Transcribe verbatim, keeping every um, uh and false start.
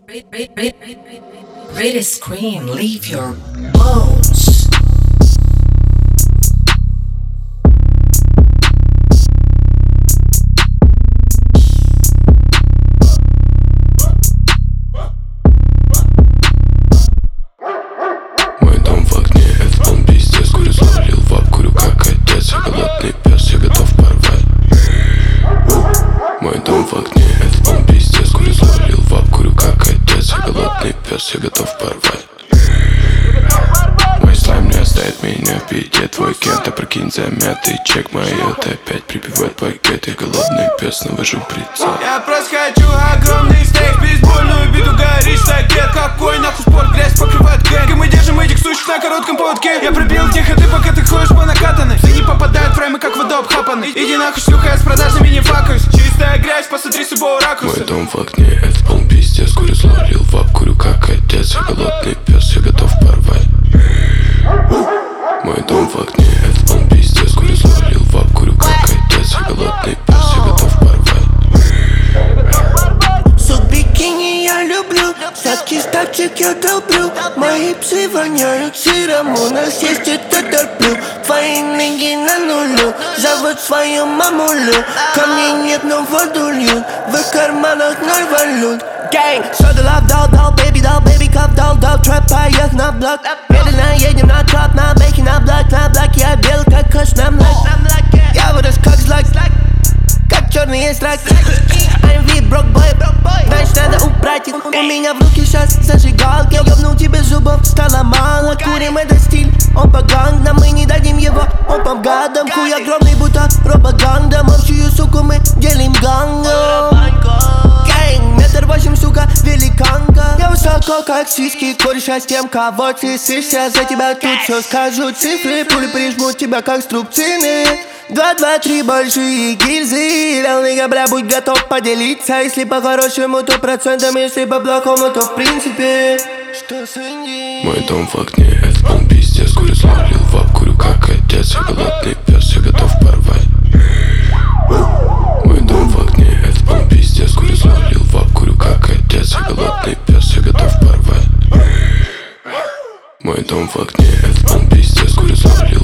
Greatest queen, leave your bones. Мой дом в огне, это полный пиздец. Курю зловлил вап, курю как отец. Я голодный пес, я готов порвать. Мой дом в огне, это полный пиздец. Курю зловлил вап, курю как отец. Я голодный пес, я готов порвать. Мой слайм не оставит меня в беде. Твой кент, опрокинь замятый чек. Мои это опять прибивает пакет. Я голодный пес, навожу прицел. Я просто хочу огромный стейк, бейсбольную биту, горишь стакет. Какой нахуй спорт, грязь покрывает гэнг. И мы держим этих сучек на коротком поводке. Я пробил тихо, ты пока ты ходишь по накатанной. Все не попадают в фреймы, как вода обхапанный. Иди нахуй, шлюха, я с продажными не факаюсь. Чистая грязь, посмотри с любого ракурса. Мой дом в огне, это полный пиздец. Курю зловлил вап, курю как отец. Я голодный пес, я готов порвать. Мой дом в огне, это полный пиздец. Курю зловлил вап, курю как отец. Я голодный пес, я готов порвать. Сук бикини я люблю, сладкий ставчик я долблю. Мои псы воняют сыром, у нас есть это терплю. Твои ноги на нулю, зовут свою мамулю. Камней нет, но воду льют, в их карманах ноль валют. Gang, soda love, doll, doll, baby doll, baby cup, doll, doll, trap, поех на блок. Медленно едем на троп, на бейке, на блок, на блок. Я бел, как кэш на млак. Я вырос как злак, как черный есть рак. I'm V, broke boy, значит надо убрать их. У меня в руке сейчас зажигалки. Ёбнул тебе зубов, стало мало. Курим этот стиль, он по гангам. Мы не дадим его, он по гадам. Хуй огромный, будто пропаганда. Общую суку мы делим гангом. Гэнг, метр восемь, сука, великанка. Я высоко, как сиськи, кореша с тем, кого ты сышься. За тебя тут все скажу цифры. Пули прижмут тебя, как струбцины. Два, два, три большие гильзы. Реальный бля, будь готов поделиться. Если по-хорошему, то процентом. Если по-плохому, то в принципе. Что с Инди? Мой дом в огне, это полный пиздец. Курю зловлил вап, курю как отец. Я голодный пес, я готов порвать. Мой дом в огне, это полный пиздец. Курю зловлил вап, курю как отец. Я голодный пес, я готов порвать. Мой дом в огне, это полный пиздец. Курю зловлил